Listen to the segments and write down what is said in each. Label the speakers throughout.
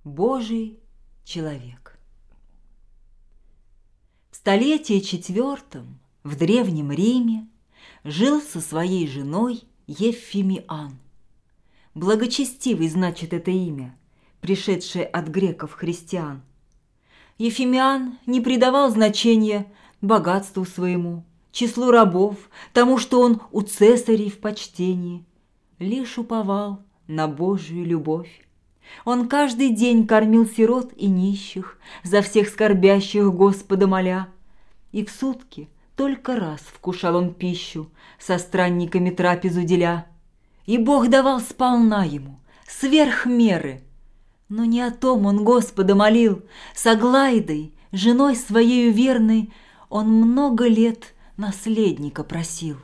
Speaker 1: Божий человек. В столетии четвертом в Древнем Риме жил со своей женой Евфимиан. Благочестивый значит это имя, пришедшее от греков-христиан. Евфимиан не придавал значения богатству своему, числу рабов, тому, что он у цесарей в почтении, лишь уповал на Божию любовь. Он каждый день кормил сирот и нищих, за всех скорбящих Господа моля, и в сутки только раз вкушал он пищу, со странниками трапезу деля. И Бог давал сполна ему, сверх меры. Но не о том он Господа молил. С Аглаидой, женой своею верной, он много лет наследника просил.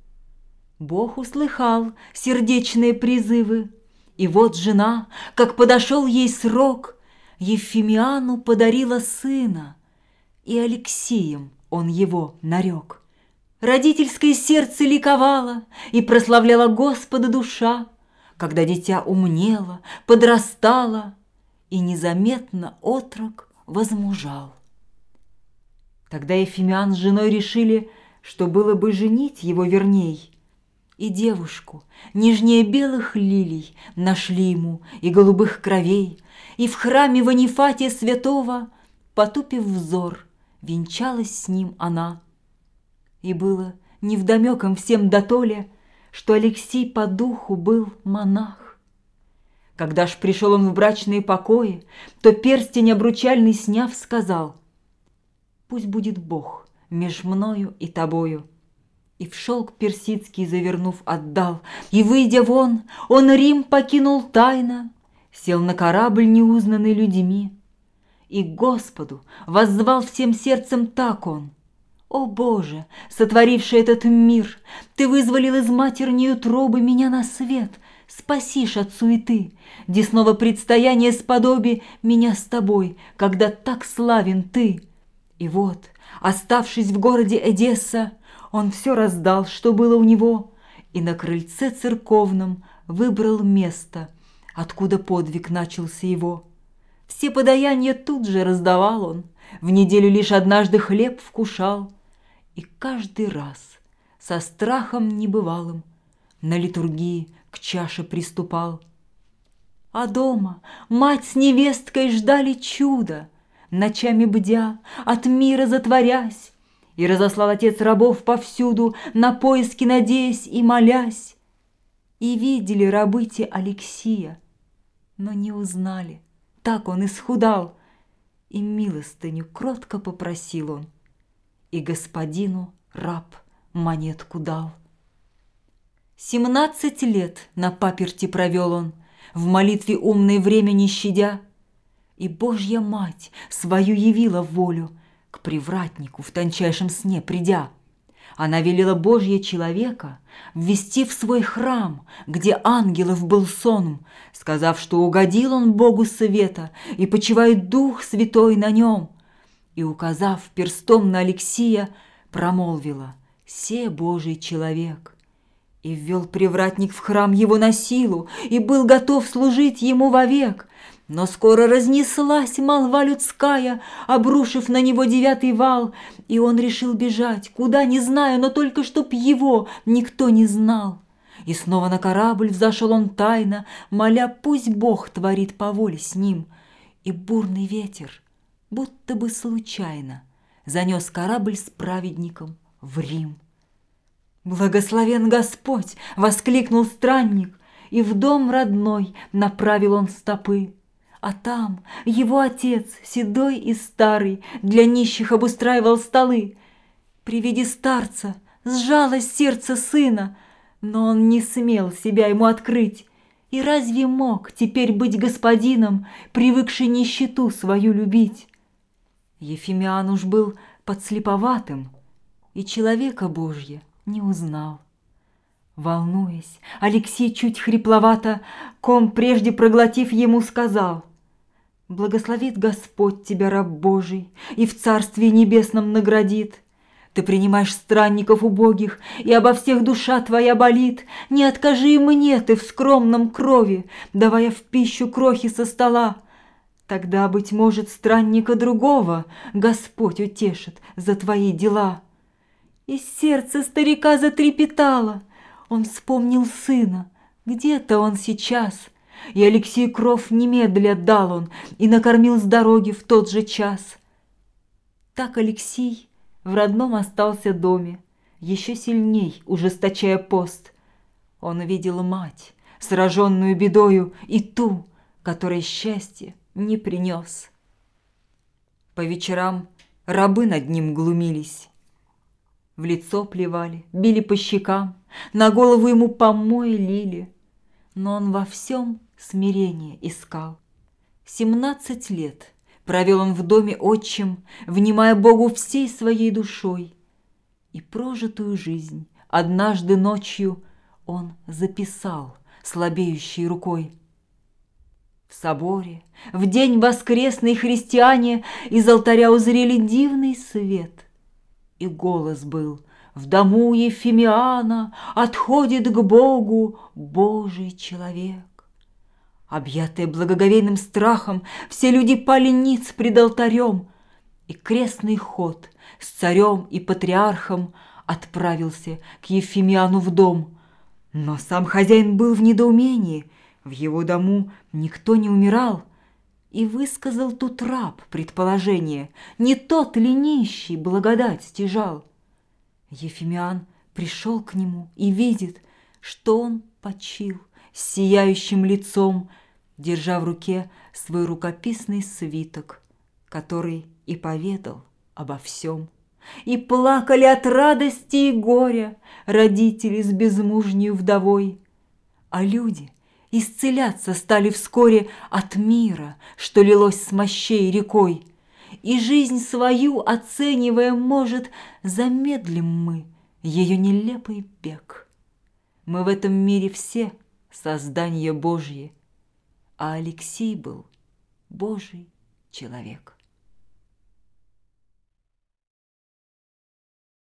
Speaker 1: Бог услыхал сердечные призывы, и вот жена, как подошел ей срок, Евфимиану подарила сына, и Алексием он его нарек. Родительское сердце ликовало, и прославляла Господа душа, когда дитя умнело, подрастало, и незаметно отрок возмужал. Тогда Евфимиан с женой решили, что было бы женить его верней, и девушку, нежнее белых лилий, нашли ему и голубых кровей, и в храме Ванифатия святого, потупив взор, венчалась с ним она. И было невдомек им всем дотоле, что Алексий по духу был монах. Когда ж пришел он в брачные покои, то перстень обручальный сняв, сказал: «Пусть будет Бог меж мною и тобою». И в шелк персидский завернув отдал, и, выйдя вон, он Рим покинул тайно, сел на корабль, неузнанный людьми, и к Господу воззвал всем сердцем так он: «О Боже, сотворивший этот мир, Ты вызволил из матерней утробы меня на свет, спасишь от суеты, десного предстояния сподоби меня с Тобой, когда так славен Ты». И вот, оставшись в городе Эдесса, он все раздал, что было у него, и на крыльце церковном выбрал место, откуда подвиг начался его. Все подаяния тут же раздавал он, в неделю лишь однажды хлеб вкушал, и каждый раз со страхом небывалым на литургии к чаше приступал. А дома мать с невесткой ждали чуда, ночами бдя, от мира затворясь, и разослал отец рабов повсюду, на поиски надеясь и молясь. И видели рабы те Алексия, но не узнали, так он исхудал, и милостыню кротко попросил он, и господину раб монетку дал. 17 лет на паперти провел он, в молитве умной время не щадя, и Божья Мать свою явила волю, к привратнику в тончайшем сне придя. Она велела Божья человека ввести в свой храм, где ангелов был сон, сказав, что угодил он Богу света, и почивает Дух Святой на нем. И, указав перстом на Алексия, промолвила: «Се Божий человек». И ввел привратник в храм его на силу, и был готов служить ему вовек. Но скоро разнеслась молва людская, обрушив на него 9-й вал, и он решил бежать, куда не знаю, но только чтоб его никто не знал. И снова на корабль взошел он тайно, моля, пусть Бог творит по воле с ним. И бурный ветер, будто бы случайно, занес корабль с праведником в Рим. «Благословен Господь!» — воскликнул странник, и в дом родной направил он стопы. А там его отец, седой и старый, для нищих обустраивал столы. При виде старца сжалось сердце сына, но он не смел себя ему открыть. И разве мог теперь быть господином, привыкший нищету свою любить? Евфимиан уж был подслеповатым, и человека Божье не узнал. Волнуясь, Алексей чуть хрипловато, ком прежде проглотив, ему сказал: «Благословит Господь тебя, раб Божий, и в Царстве Небесном наградит. Ты принимаешь странников убогих, и обо всех душа твоя болит. Не откажи и мне ты в скромном крови, давая в пищу крохи со стола. Тогда, быть может, странника другого Господь утешит за твои дела. И сердце старика затрепетало. Он вспомнил сына, где-то он сейчас. И Алексей кров немедля дал он и накормил с дороги в тот же час. Так Алексей в родном остался доме, еще сильней ужесточая пост. Он увидел мать, сраженную бедою, и ту, которой счастье не принес. По вечерам рабы над ним глумились, в лицо плевали, били по щекам, на голову ему помои лили, но он во всем смирение искал. 17 лет провел он в доме отчим, внимая Богу всей своей душой, и прожитую жизнь однажды ночью он записал слабеющей рукой. В соборе в день воскресный христиане из алтаря узрели дивный свет, и голос был: в дому Ефимиана отходит к Богу Божий человек. Объятые благоговейным страхом, все люди пали ниц пред алтарем, и крестный ход с царем и патриархом отправился к Ефимиану в дом. Но сам хозяин был в недоумении, в его дому никто не умирал, и высказал тут раб предположение, не тот ли нищий благодать стяжал. Ефимиан пришел к нему и видит, что он почил с сияющим лицом, держа в руке свой рукописный свиток, который и поведал обо всем. И плакали от радости и горя родители с безмужнею вдовой, а люди исцеляться стали вскоре от мира, что лилось с мощей рекой. И жизнь свою, оценивая, может, замедлим мы ее нелепый бег. Мы в этом мире все создания Божьи, а Алексей был Божий человек.